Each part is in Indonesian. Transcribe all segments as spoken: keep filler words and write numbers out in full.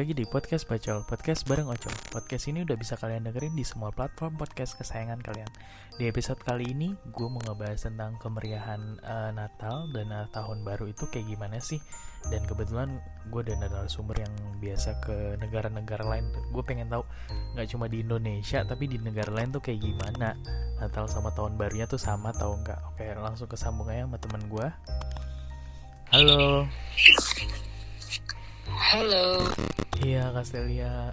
lagi di Podcast Bacol, podcast bareng Ocol. Podcast ini udah bisa kalian dengerin di semua platform podcast kesayangan kalian. Di episode kali ini, gue mau ngebahas tentang kemeriahan uh, Natal dan uh, Tahun Baru itu kayak gimana sih. Dan kebetulan gue dan narasumber yang biasa ke negara-negara lain. Gue pengen tahu gak cuma di Indonesia, tapi di negara lain tuh kayak gimana Natal sama Tahun Barunya tuh sama atau enggak. Oke, langsung kesambung aja sama teman gue. Halo. Halo. Iya, Castelia.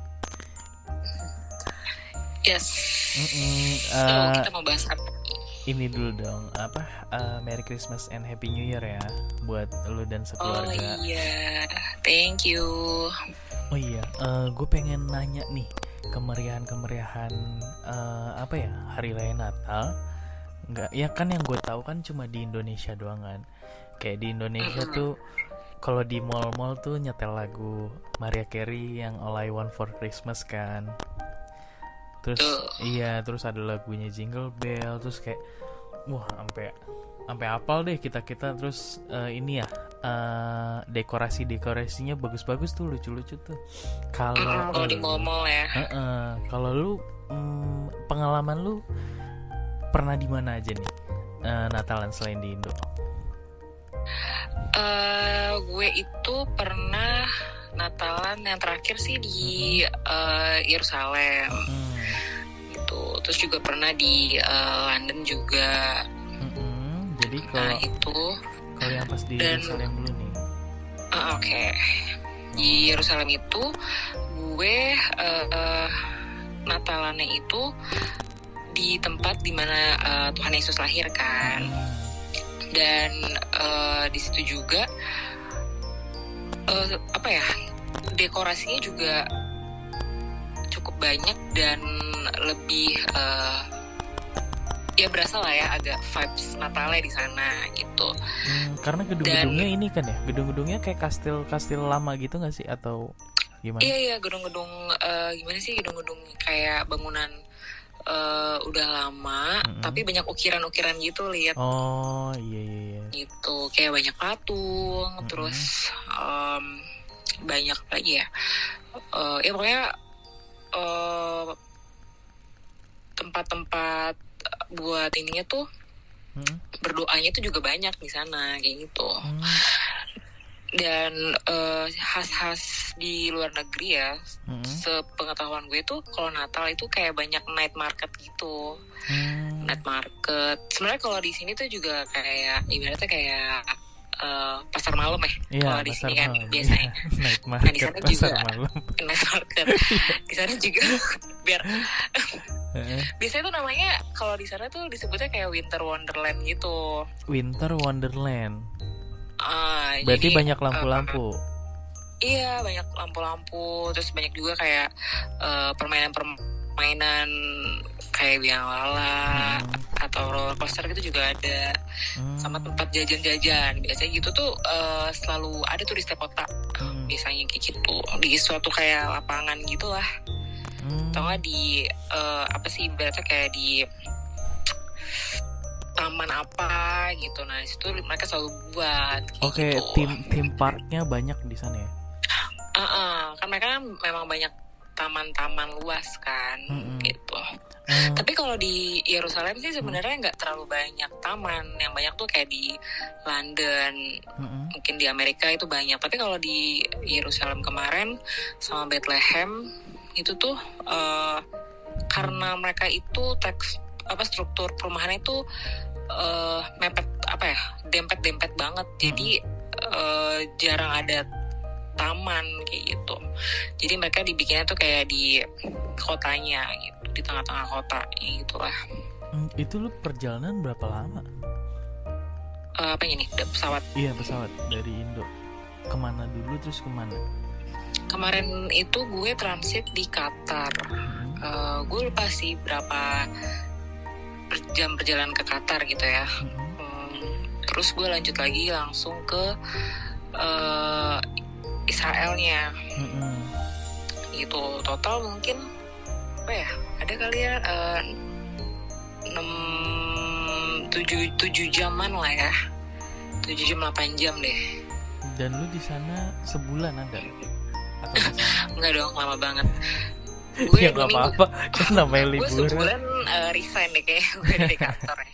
Yes. Mm-mm, So, uh, kita mau bahas apa? Ini dulu dong, apa? Uh, Merry Christmas and Happy New Year ya buat lu dan sekeluarga. Oh iya, thank you. Oh iya, uh, gue pengen nanya nih kemeriahan-kemeriahan uh, apa ya Hari Raya Natal? Enggak, ya kan yang gue tahu kan cuma di Indonesia doang kan. Kayak di Indonesia mm-hmm. tuh kalau di mall-mall tuh nyetel lagu Mariah Carey yang All I Want for Christmas kan. Terus uh. iya, terus ada lagunya Jingle Bell, terus kayak wah, sampai sampai hafal deh kita-kita. Terus uh, ini ya, uh, dekorasi-dekorasinya bagus-bagus tuh, lucu-lucu tuh. Kalau mm, kalau di mall-mall ya. Uh-uh, kalau lu um, pengalaman lu pernah di mana aja nih uh, Natalan selain di Indo? Uh, gue itu pernah Natalan yang terakhir sih di uh, Yerusalem, hmm. gitu. Terus juga pernah di uh, London juga. Hmm, jadi kalau nah, itu kalau yang pas di dan, Yerusalem dulu nih. Uh, Oke, okay. Di Yerusalem itu gue uh, uh, Natalannya itu di tempat dimana uh, Tuhan Yesus lahir kan. Hmm. Dan uh, di situ juga uh, apa ya, dekorasinya juga cukup banyak dan lebih uh, ya berasa lah ya agak vibes Natalnya di sana gitu. Hmm, karena gedung-gedungnya dan, ini kan ya, gedung-gedungnya kayak kastil-kastil lama gitu nggak sih atau gimana? Iya iya gedung-gedung uh, gimana sih gedung-gedung kayak bangunan Uh, udah lama, mm-hmm. tapi banyak ukiran-ukiran gitu lihat. Oh iya iya. iya. Gitu kayak banyak patung, mm-hmm. terus um, banyak lagi ya. Uh, ya pokoknya uh, tempat-tempat buat ininya tuh, mm-hmm. berdoanya tuh juga banyak di sana kayak gitu. Mm-hmm. Dan uh, khas-khas di luar negeri ya, hmm. sepengetahuan gue tuh kalau Natal itu kayak banyak night market gitu. hmm. Night market sebenarnya kalau di sini tuh juga kayak ibaratnya kayak uh, pasar malam ya, ya kalau di sini kan malam. biasanya ya, night market, nah di sana juga malam. night market di sana juga biar biasanya tuh namanya kalau di sana tuh disebutnya kayak Winter Wonderland gitu. Winter Wonderland. Uh, Berarti jadi, banyak lampu-lampu. Uh, iya, banyak lampu-lampu. Terus banyak juga kayak uh, permainan-permainan kayak biang lala hmm. atau roller coaster gitu juga ada. Hmm. Sama tempat jajan-jajan. Biasanya gitu tuh uh, selalu ada tuh di setiap kota. Hmm. Biasanya kayak gitu. Di suatu kayak lapangan gitu lah. Hmm. Atau nggak di uh, apa sih ibaratnya kayak di taman apa gitu. Nah disitu mereka selalu buat oke okay, gitu. tim tim parknya banyak di sana ya. Uh-uh, kan mereka kan memang banyak taman-taman luas kan. Mm-hmm. Gitu. Mm. Tapi kalau di Yerusalem sih sebenarnya nggak mm. terlalu banyak taman. Yang banyak tuh kayak di London, mm-hmm. mungkin di Amerika itu banyak. Tapi kalau di Yerusalem kemarin sama Bethlehem itu tuh uh, karena mereka itu teks apa struktur perumahannya itu uh, mepet apa ya dempet-dempet banget. Jadi uh, jarang ada taman kayak gitu. Jadi mereka dibikinnya tuh kayak di kotanya gitu, di tengah-tengah kota gitu lah. Hmm, itu lu perjalanan berapa lama? Uh, apa ini? Pesawat? Iya pesawat dari Indo. Kemana dulu terus kemana? Kemarin itu gue transit di Qatar. Hmm. Uh, gue lupa sih berapa jam perjalanan ke Qatar gitu ya. Mm-hmm. Hmm, terus gue lanjut lagi langsung ke uh, Israelnya. Mm-hmm. Gitu. Total mungkin apa ya? Ada kali ya enam tujuh tujuh jaman lah ya. tujuh jam delapan jam deh. Dan lu di sana sebulan ada? Atau enggak dong, lama banget. Gue ya nggak apa-apa, kan namanya liburan. Gue sebulan uh, resign deh kayak gue dari kantor ya.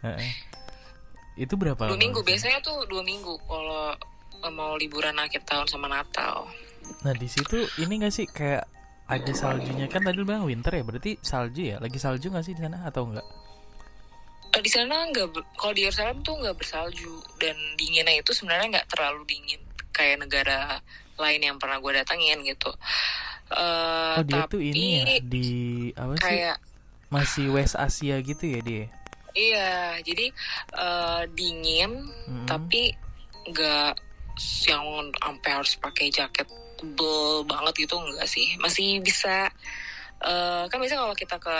Itu berapa lama? Dua minggu, biasanya tuh dua minggu kalau mau liburan akhir tahun sama Natal. Nah di situ ini nggak sih kayak ada saljunya, kan tadi lu bilang winter ya, berarti salju ya? Lagi salju nggak sih di sana atau enggak? Di sana nggak, kalau di Yerusalem tuh nggak bersalju, dan dinginnya itu sebenarnya nggak terlalu dingin kayak negara lain yang pernah gue datangin gitu. Uh, oh dia tapi tuh ini ya di apa sih? Kayak masih West Asia gitu ya dia? Iya, jadi uh, dingin, hmm. tapi nggak yang sampai harus pakai jaket tebel banget gitu, enggak sih. Masih bisa, uh, kan biasanya kalau kita ke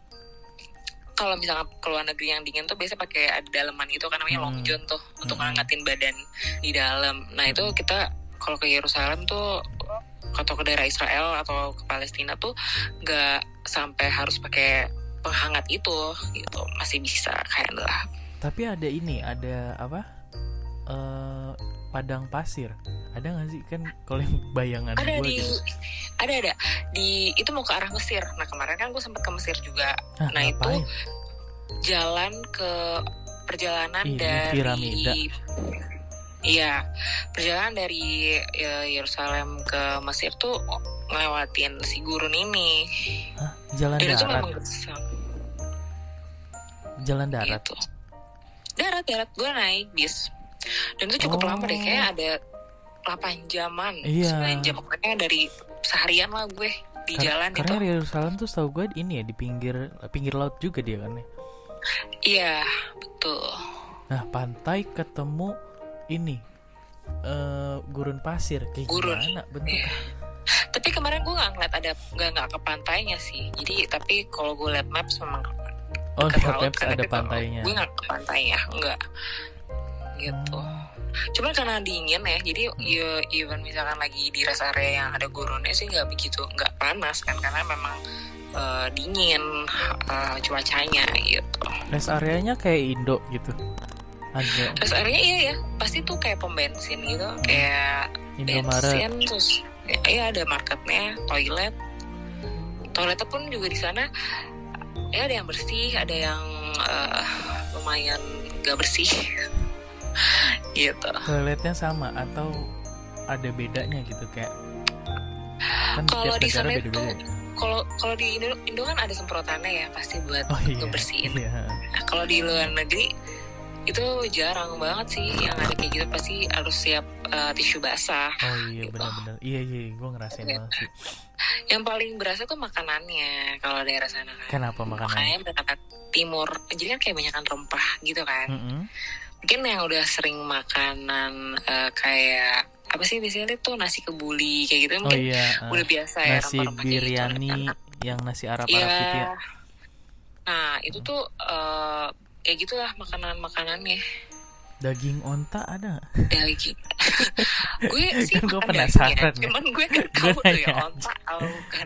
kalau misalnya ke luar negeri yang dingin tuh biasa pakai ada daleman gitu kan, namanya hmm. long john tuh hmm. untuk ngangkatin badan di dalam. Nah itu kita kalau ke Yerusalem tuh atau ke daerah Israel atau ke Palestina tuh nggak sampai harus pakai penghangat itu gitu, masih bisa kayak lah. Tapi ada ini, ada apa? Uh, padang pasir. Ada nggak sih, kan kalau yang bayangan ada gue di gitu. ada ada di itu mau ke arah Mesir. Nah kemarin kan gue sempat ke Mesir juga. Hah, nah ngapain? Itu jalan ke perjalanan ini dari piramida. Iya, perjalanan dari ya, Yerusalem ke Mesir tuh ngelewatin si gurun ini. Hah, jalan dan darat? itu memang gersang. Jalan darat? Gitu. Darat, darat. Gue naik bis. Dan itu cukup oh. lama deh, kayak ada delapan jaman, iya. sembilan jam. Pokoknya dari seharian lah gue di Kar- jalan karena itu. Karena Yerusalem tuh setahu gue ini ya di pinggir pinggir laut juga dia kan ya? Iya, betul. Nah, pantai ketemu ini uh, gurun pasir kayak gurun. Gimana bentuknya? Iya. Tapi kemarin gue nggak ngeliat ada nggak nggak ke pantainya sih. Jadi tapi kalau gue liat maps memang oh ke liat laut, maps kan, ada pantainya. Gue nggak ke pantainya, enggak gitu. Hmm. Cuman karena dingin ya, jadi hmm. ya, even misalkan lagi di rest area yang ada gurunnya sih nggak begitu, nggak panas kan, karena memang uh, dingin uh, cuacanya gitu. Rest areanya kayak Indo gitu. Ada. Rest area iya ya, pasti tuh kayak pom bensin gitu, hmm. kayak Indomaret. Bensin terus ya, ya ada marketnya, toilet. Toiletnya pun juga di sana ya ada yang bersih, ada yang uh, lumayan gak bersih. Gitu. Toiletnya sama atau ada bedanya gitu kayak? Kan kalau di sana itu kalau kalau di Indo, Indo kan ada semprotannya ya pasti buat oh, iya, ngebersihin. Iya. Nah, kalau di luar negeri itu jarang banget sih yang ada kayak gitu, pasti harus siap uh, tisu basah. Oh iya gitu. benar-benar. Iya iya, gue ngerasain gitu. banget sih. Yang paling berasa tuh makanannya kalau daerah sana kan. Kenapa makanannya? Makanya makan timur, jadi kan kayak banyakan rempah gitu kan. Mm-hmm. Mungkin yang udah sering makanan uh, kayak apa sih biasanya itu nasi kebuli kayak gitu, mungkin oh, iya. uh, udah biasa ya nasi biryani gitu, yang nasi Arab-Arab ya. gitu ya. Nah itu tuh uh, kayak gitulah makanan-makanannya. Daging onta ada? Daging. Gue sih kan gue makan penasaran dagingnya, ya. cuman gue gak tahu tuh ya onta tahu kan.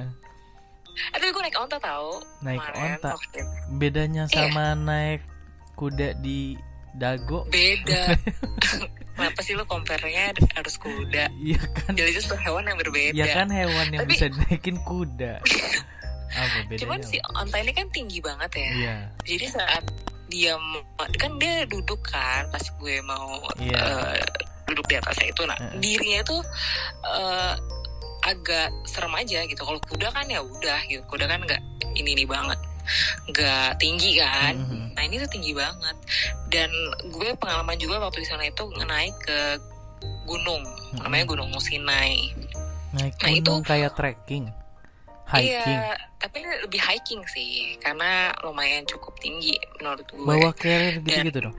Tapi gue naik onta tahu. Naik kemarin, onta. Waktu. Bedanya sama yeah. naik kuda di Dago? Beda. Kenapa sih lo compare-nya harus kuda? Iya kan. Jadi itu hewan yang berbeda. Ya kan hewan yang Tapi, bisa dinaikin kuda. Apa bedanya? Cuman si onta ini kan tinggi banget ya. Iya. Jadi saat dia kan dia duduk kan pas gue mau yeah. uh, duduk di atasnya itu, nah uh-uh. dirinya itu uh, agak serem aja gitu. Kalau kuda kan ya udah gitu, kuda kan nggak ini nih banget, nggak tinggi kan. Mm-hmm. Nah ini tuh tinggi banget. Dan gue pengalaman juga waktu di sana itu naik ke gunung, mm-hmm. namanya Gunung Sinai. Naik nah, gunung itu kayak trekking, hiking. Iya, tapi lebih hiking sih, karena lumayan cukup tinggi menurut gue. Bawa carrier gitu-gitu dong?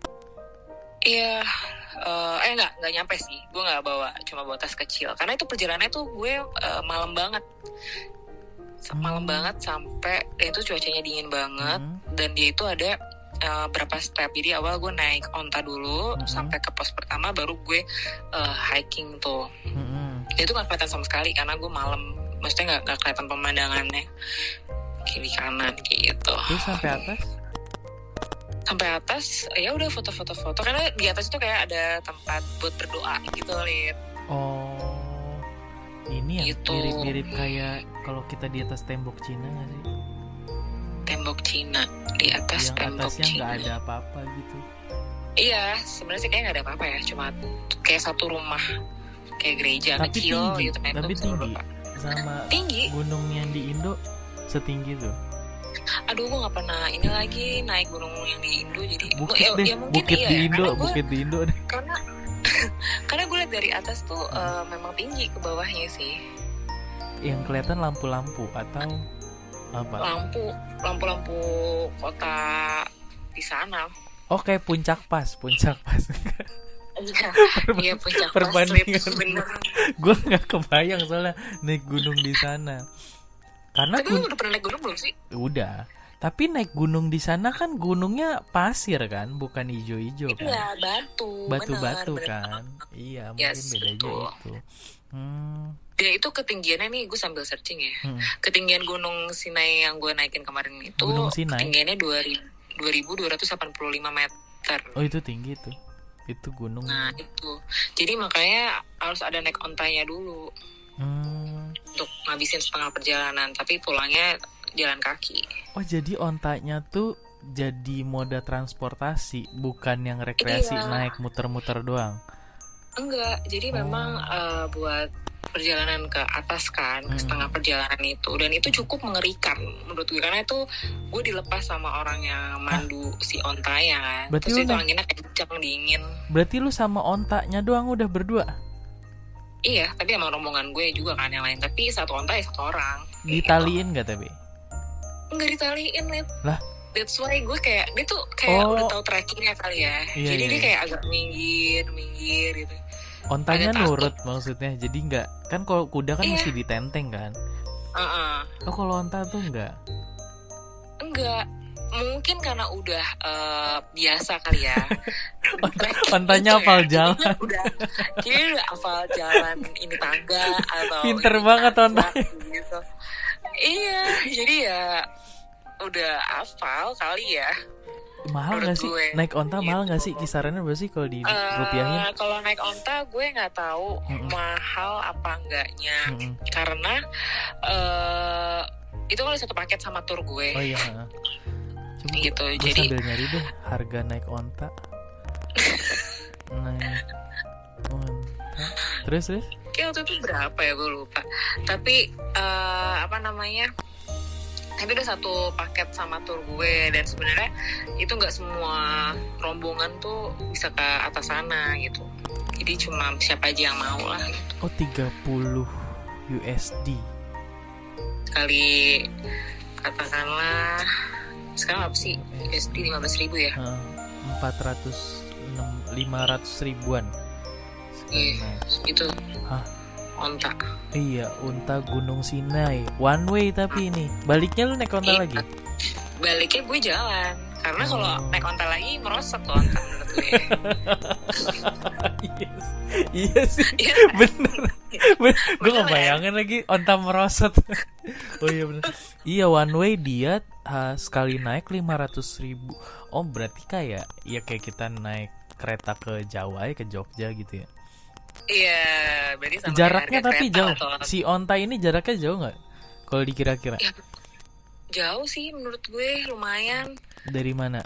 Iya, uh, eh nggak nggak nyampe sih, gue nggak bawa, cuma bawa tas kecil. Karena itu perjalanannya tuh gue uh, malam banget, malam hmm. banget sampai, dan itu cuacanya dingin banget, hmm. dan dia itu ada uh, berapa step. Jadi awal gue naik onta dulu, hmm. sampai ke pos pertama, baru gue uh, hiking tuh. Hmm. Dan itu nggak kelihatan sama sekali karena gue malam. Maksudnya gak, gak kelihatan pemandangannya kiri kanan gitu. Terus sampai atas? Sampai atas ya udah foto-foto-foto, karena di atas itu kayak ada tempat buat berdoa gitu, Lid. Oh. Ini ya gitu. mirip-mirip kayak kalau kita di atas tembok Cina nggak sih? Tembok Cina di atas Yang tembok atasnya Cina. nggak ada apa-apa gitu. Iya, sebenarnya sih kayak nggak ada apa-apa ya, cuma kayak satu rumah kayak gereja Tapi kecil tinggi, gitu. Nah, itu tapi bisa tinggi. berapa? Sama Tinggi. gunung yang di Indo setinggi tuh. Aduh, gue nggak pernah ini lagi naik gunung yang di Indo, jadi Bukit ya, deh, ya mungkin bukit iya, di ya, Indo, karena gue, bukit di Indo deh. karena karena gue lihat dari atas tuh uh, memang tinggi ke bawahnya sih. Yang kelihatan lampu-lampu atau apa? Lampu, lampu-lampu kota di sana. Oke, puncak pas, puncak pas. Iya, iya puncak pas Perbandingan. bener. Gue nggak kebayang soalnya naik gunung di sana. Karena Tapi gun- lu udah pernah naik gunung belum sih? udah. Tapi naik gunung di sana kan gunungnya pasir kan, bukan hijau-hijau kan. Iya, batu. Batu-batu bener, kan. bener. Iya, Yes, mungkin bedanya betul. itu. Hmm. Dia itu ketinggiannya nih, gue sambil searching ya. Hmm. Ketinggian Gunung Sinai yang gue naikin kemarin itu, Gunung Sinai? ketinggiannya dua ribu dua ratus delapan puluh lima meter. Oh, itu tinggi tuh. Itu gunung. Nah itu, jadi makanya harus ada naik ontanya dulu Hmm. untuk ngabisin setengah perjalanan, tapi pulangnya jalan kaki. Oh, jadi ontanya tuh jadi moda transportasi, bukan yang rekreasi Iya. naik muter-muter doang. Enggak, jadi Oh. memang uh, buat perjalanan ke atas kan, ke Hmm. setengah perjalanan itu, dan itu cukup mengerikan menurut gue, karena itu gue dilepas sama orang yang mandu si ontanya kan. Berarti Terus lu itu naik- anginnya kencang, dingin. Berarti lu sama ontanya doang udah berdua? Iya, tapi sama rombongan gue juga kan yang lain, tapi satu onta ya satu orang. Ditaliin gak tapi? Enggak ditaliin, Lid. Lah? That's why gue kayak, dia tuh kayak Oh. udah tahu trackingnya kali ya. Iya, Jadi iya, dia iya. kayak agak minggir, minggir gitu. Ontanya Ada takut. nurut maksudnya, jadi nggak kan kalau kuda kan Iya. mesti ditenteng kan? Uh-uh. Oh, kalau onta tuh nggak? Enggak, mungkin karena udah uh, biasa kali ya. Ontanya Gitu hafal ya. jalan. Jadi udah, jadi udah hafal jalan ini tangga atau Pinter ini banget tanjak ontanya. gitu. Iya, jadi ya udah hafal kali ya. Mahal Menurut nggak sih? gue. Naik onta mahal nggak Gitu. sih? Kisarannya berapa sih kalau di Eh, rupiahin? kalau naik onta gue nggak tahu Mm-mm. mahal apa enggaknya, Mm-mm. karena eh itu kalau satu paket sama tur gue. Oh iya. heeh. Coba Gitu, gue jadi- sambil nyari deh harga naik onta. Naik onta. Terus terus? Kayak waktu itu berapa ya gue lupa. Tapi eh, apa namanya? Itu udah satu paket sama tur gue, dan sebenarnya itu nggak semua rombongan tuh bisa ke atas sana gitu. Jadi cuma siapa aja yang mau lah gitu. Oh, tiga puluh U S D. Kali katakanlah sekarang apa sih U S D lima belas ribu ya? Heeh, empat ratus enam lima ratus ribuan. Sekali Iya, naik. itu Hah? onta. Iya, unta Gunung Sinai. One way tapi ini. Baliknya lu naik onta Iya. lagi? Baliknya gue jalan, karena kalau Oh. naik onta lagi merosot tuh onta menurut gue. iya, iya sih. Iya. Bener. Gue Bener, ngebayangin lagi onta merosot. Oh iya bener. Iya, one way dia uh, sekali naik lima ratus ribu. Oh, berarti kayak ya kayak kita naik kereta ke Jawa ya, ke Jogja gitu ya. Iya, berarti sama Jaraknya kayak harga tapi kereta jauh. atau- Si onta ini jaraknya jauh nggak? Kalau dikira-kira Ya, jauh sih menurut gue, lumayan. dari mana?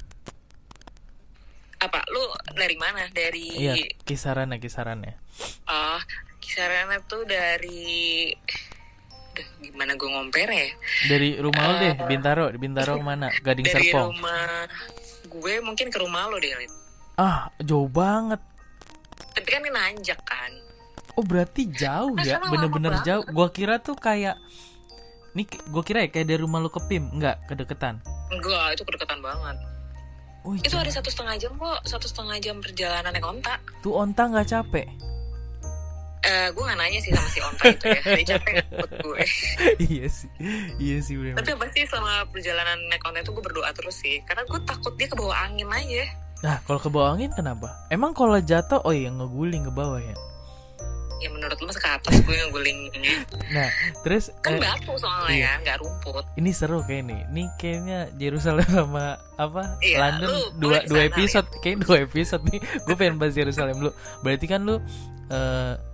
Apa? Lu dari mana? Dari Iya, kisarannya kisarannya. oh, kisarannya tuh dari Udah, gimana gue ngomper ya? Dari rumah lo deh, Eh, Bintaro, Bintaro mana? Gading Dari Serpong. rumah gue mungkin ke rumah lo deh, Lid. Ah, jauh banget. Tapi kan ini nanjak kan. Oh, berarti jauh Nah, ya, sana bener-bener lama jauh. Gua kira tuh kayak nih, gua kira ya kayak dari rumah lu ke P I M, enggak, kedeketan. Enggak, itu kedekatan banget. Wih, Itu jauh. ada satu setengah jam kok, satu setengah jam perjalanan naik onta. Tuh onta nggak capek? Eh, gue nggak nanya sih sama si onta itu ya, dia capek nggak buat gue. Iya sih, iya sih bener. Tapi pasti selama perjalanan naik onta itu gue berdoa terus sih, karena gue takut dia ke bawah angin aja. Nah, kalau ke bawah angin kenapa? Emang kalau jatuh, oh iya ngeguling ke bawah ya. Ya menurut lu ke atas gue ngeguling. Nah, terus Kan eh, batu soalnya iya. kan, nggak rumput. ini seru kayak nih. Nih kayaknya Yerusalem sama apa? Iya, London lu dua boleh dua sana, episode, kayak dua episode nih. Gue pengen bahas Yerusalem dulu. Berarti kan lu eh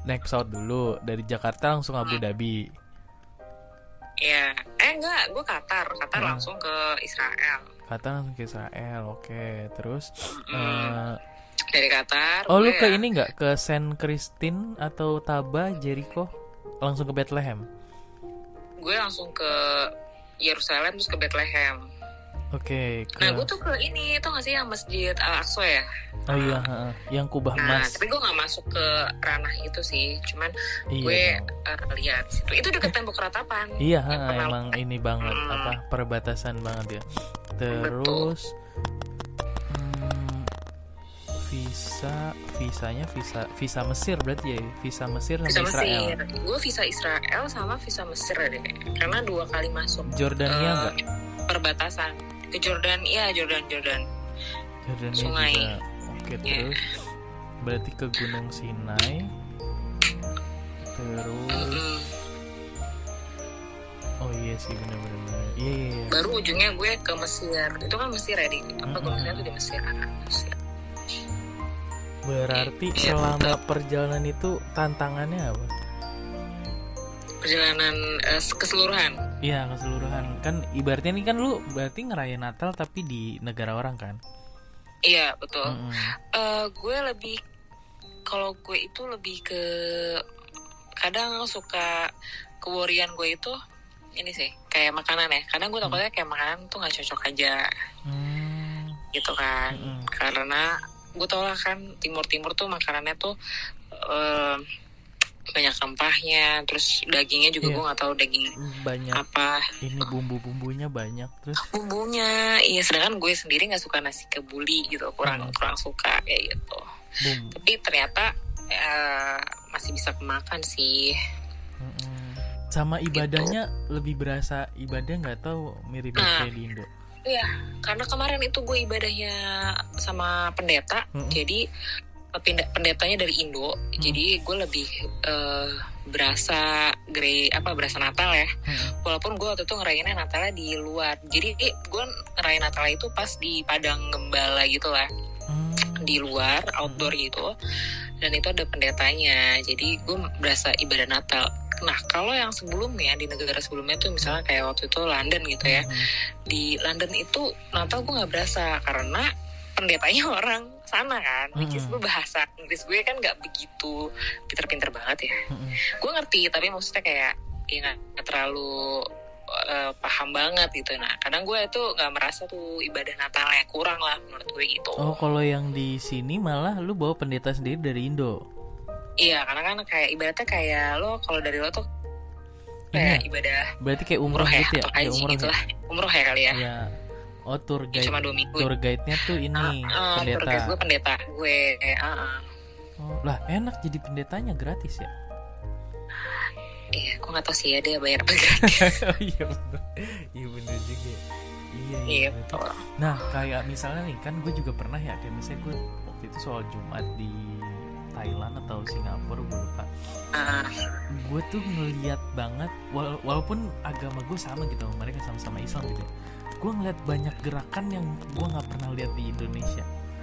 naik pesawat dulu dari Jakarta langsung Abu Dhabi. Iya, eh enggak, gue Qatar, Qatar hmm. langsung ke Israel. Qatar langsung ke Israel, oke. Terus hmm. uh, dari Qatar. Oh lu ke ya. Ini nggak ke Saint Christine atau Taba, Jericho, langsung ke Bethlehem? Gue langsung ke Yerusalem terus ke Bethlehem. Oke. Okay, ke... Nah gue tuh ke ini, tau gak sih yang Masjid Al-Aqsa ya? Oh iya, uh, yang kubah nah, emas. Tapi gue gak masuk ke ranah itu sih, cuman iya. gue uh, lihat situ. Itu deket tembok ratapan. Iya, ha, emang ini banget, hmm. apa perbatasan banget ya. Terus hmm, visa, visanya visa, visa Mesir berarti ya, visa Mesir sama visa Israel. Mesir. Gue visa Israel sama visa Mesir deh, karena dua kali masuk. Jordania nggak? Uh, perbatasan. Ke Jordan, iya Jordan, Jordan. Jordan Sungai. Juga. Oke, yeah. Terus berarti ke Gunung Sinai. Terus mm-hmm. Oh iya sih, benar-benar. Iya, iya, iya. Baru ujungnya gue ke Mesir. Itu kan Mesir ya, di apa mm-hmm. Gunung Sinai itu di Mesir, Mesir. Berarti yeah, selama yeah. perjalanan itu tantangannya apa? Perjalanan uh, keseluruhan. Iya, keseluruhan. Kan ibaratnya ini kan lu berarti ngerayain Natal tapi di negara orang kan? Iya, betul. Mm-hmm. Uh, gue lebih, kalau gue itu lebih ke, kadang suka keworian gue itu ini sih, kayak makanan ya. Kadang gue takutnya kayak makanan tuh nggak cocok aja, mm. gitu kan. Mm-hmm. Karena gue tau lah kan Timur-Timur tuh makanannya tuh uh, banyak rempahnya, terus dagingnya juga yeah. gue nggak tahu daging banyak apa. Ini bumbu-bumbunya banyak terus. Bumbunya, iya. Sedangkan gue sendiri nggak suka nasi kebuli gitu, kurang hmm. kurang suka kayak gitu. Bumbu. Tapi ternyata uh, masih bisa kemakan sih. Mm-mm. Sama ibadahnya gitu. Lebih berasa ibadah nggak tahu mirip nah, kayak di Indo. Iya, karena kemarin itu gue ibadahnya sama pendeta, mm-hmm. jadi pendetanya dari Indo, hmm. jadi gue lebih uh, berasa grey apa berasa Natal ya, hmm. walaupun gue waktu itu ngerayainnya Natalnya di luar, jadi gue ngerayain Natal itu pas di Padang Gembala gitu lah, hmm. di luar outdoor hmm. gitu, dan itu ada pendetanya, jadi gue berasa ibadah Natal. Nah kalau yang sebelumnya di negara sebelumnya tuh misalnya kayak waktu itu London gitu ya, hmm. di London itu Natal gue nggak berasa karena pendetanya orang sana kan, mm-hmm. which is gue bahasa Inggris gue kan nggak begitu pinter-pinter banget ya, mm-hmm. gue ngerti tapi maksudnya kayak ya nggak terlalu uh, paham banget gitu. Nah kadang gue itu nggak merasa tuh ibadah Natalnya kurang lah menurut gue gitu. Oh kalau yang di sini malah lu bawa pendeta sendiri dari Indo? Iya karena kan kayak ibaratnya kayak lo kalau dari lo tuh kayak ini, ibadah berarti kayak umroh, umroh gitu ya, ya kayak umroh gitu lah, umroh ya kali ya. Iya. Oh tour guide, cuma dua minggu. Tour guide-nya tuh ini uh, uh, pendeta. Tour guide gue pendeta gue. Uh-uh. Oh, lah enak jadi pendetanya gratis ya? Iya, gue nggak tahu sih ya dia bayar apa gratis. Oh iya benar, iya benar juga. Iya iya. iya nah kayak misalnya nih kan gue juga pernah ya kayak misalnya gue waktu itu soal Jumat di Thailand atau Singapura gue lupa. Uh. Gue tuh ngeliat banget wala- walaupun agama gue sama gitu, mereka sama-sama Islam gitu. Gue ngeliat banyak gerakan yang gue nggak pernah lihat di Indonesia.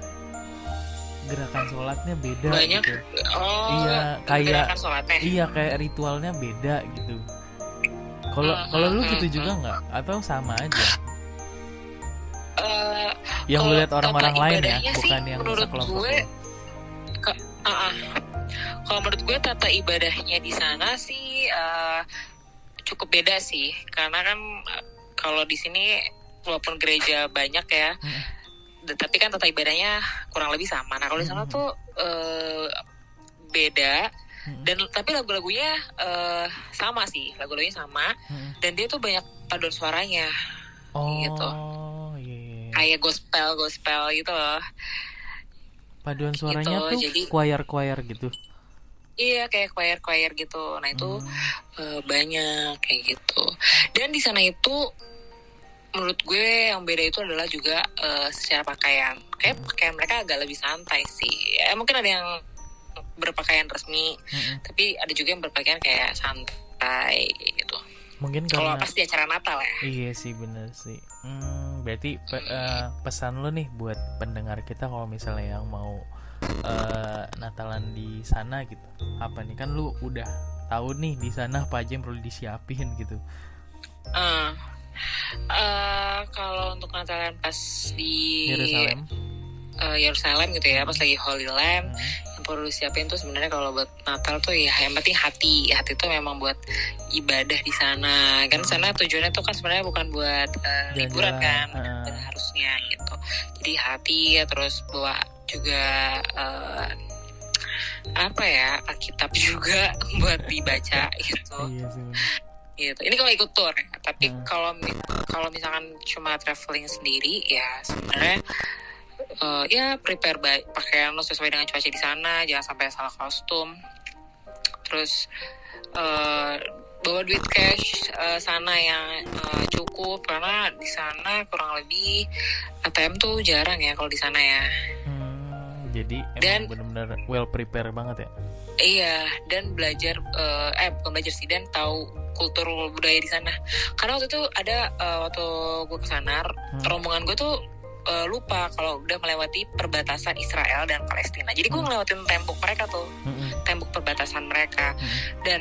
Gerakan sholatnya beda. Banyak. Gitu. Oh. Iya kayak. Gerakan sholatnya. Iya kayak ritualnya beda gitu. Kalau hmm, kalau lu gitu hmm, juga nggak? Hmm. Atau sama aja? Uh, yang lu lihat orang-orang lain ya, sih, bukan yang sekelompok. Gue, ke, uh-uh. Kalau menurut gue tata ibadahnya di sana sih uh, cukup beda sih, karena kan uh, kalau di sini walaupun gereja banyak ya, hmm. tapi kan tata ibadahnya kurang lebih sama. Nah kalau di sana hmm. tuh uh, beda, hmm. dan tapi lagu-lagunya uh, sama sih, lagu-lagunya sama, hmm. dan dia tuh banyak paduan suaranya, oh, gitu, yeah. kayak gospel gospel gitu loh. Paduan suaranya gitu, tuh jadi, choir-choir gitu. Iya kayak choir-choir gitu. Nah itu hmm. uh, banyak kayak gitu. Dan di sana itu menurut gue yang beda itu adalah juga uh, secara pakaian. Kayak pakaian mereka agak lebih santai sih. Ya, mungkin ada yang berpakaian resmi, mm-hmm. tapi ada juga yang berpakaian kayak santai gitu. Mungkin kalau karena... pas di acara Natal ya. Iya sih bener sih. Hmm, berarti pe- uh, pesan lo nih buat pendengar kita kalau misalnya yang mau uh, Natalan di sana gitu? Apa nih, kan lu udah tahu nih di sana apa aja yang perlu disiapin gitu. Uh, uh, kalau untuk Natalan pas di Yerusalem, uh, Yerusalem gitu ya, pas lagi Holy Land, hmm. yang perlu disiapin tuh sebenarnya kalau buat Natal tuh ya yang penting hati. Hati tuh memang buat ibadah di sana. Kan sana tujuannya tuh kan sebenarnya bukan buat uh, liburan kan, uh. harusnya gitu. Jadi hati, terus bawa juga uh, apa ya, Alkitab juga buat dibaca gitu. Iya sih. Gitu. Ini kalau ikut tour ya. Tapi hmm. kalau kalau misalkan cuma traveling sendiri ya sebenarnya uh, ya prepare baik pakaian lo sesuai dengan cuaca di sana, jangan sampai salah kostum. Terus uh, bawa duit cash uh, sana yang uh, cukup, karena di sana kurang lebih A T M tuh jarang ya kalau di sana ya. Hmm, jadi dan, emang benar-benar well prepare banget ya. Iya, dan belajar uh, eh bukan belajar sih, dan tahu kultur budaya di sana. Karena waktu itu ada uh, waktu gue kesana, hmm. rombongan gue tuh uh, lupa kalau udah melewati perbatasan Israel dan Palestina. Jadi gue hmm. ngelewatin tembok mereka tuh, hmm. tembok perbatasan mereka. Hmm. Dan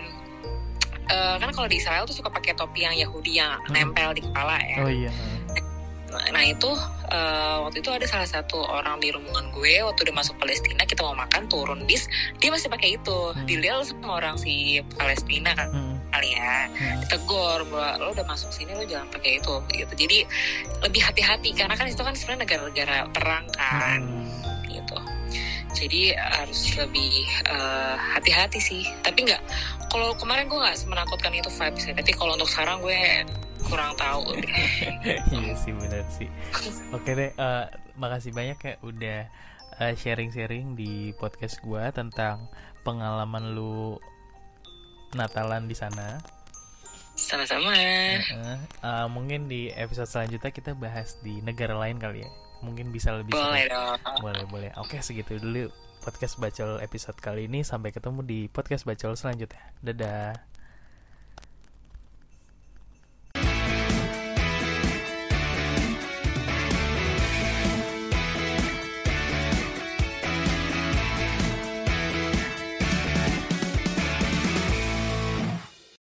uh, kan kalau di Israel tuh suka pakai topi yang Yahudi yang hmm. nempel di kepala ya. Oh iya. Nah itu uh, waktu itu ada salah satu orang di rombongan gue waktu udah masuk Palestina, kita mau makan turun bis, dia masih pakai itu. Hmm. Dilihat sama orang si Palestina kan, hmm. kali ya, hmm. ditegur bahwa lo udah masuk sini lo jangan pakai itu gitu. Jadi lebih hati-hati karena kan itu kan sebenarnya negara-negara perang kan, hmm. gitu. Jadi harus lebih uh, hati-hati sih. Tapi nggak, kalau kemarin gue nggak menakutkan itu vibes ya. Tapi kalau untuk sekarang gue kurang tahu. Iya sih, benar sih. Oke deh, uh, makasih banyak ya udah uh, sharing-sharing di podcast gue tentang pengalaman lu Natalan di sana. Sama-sama. Uh, uh, mungkin di episode selanjutnya kita bahas di negara lain kali ya. Mungkin bisa lebih boleh dong. Boleh boleh. Oke, segitu dulu podcast Bacol episode kali ini. Sampai ketemu di podcast Bacol selanjutnya. Dadah.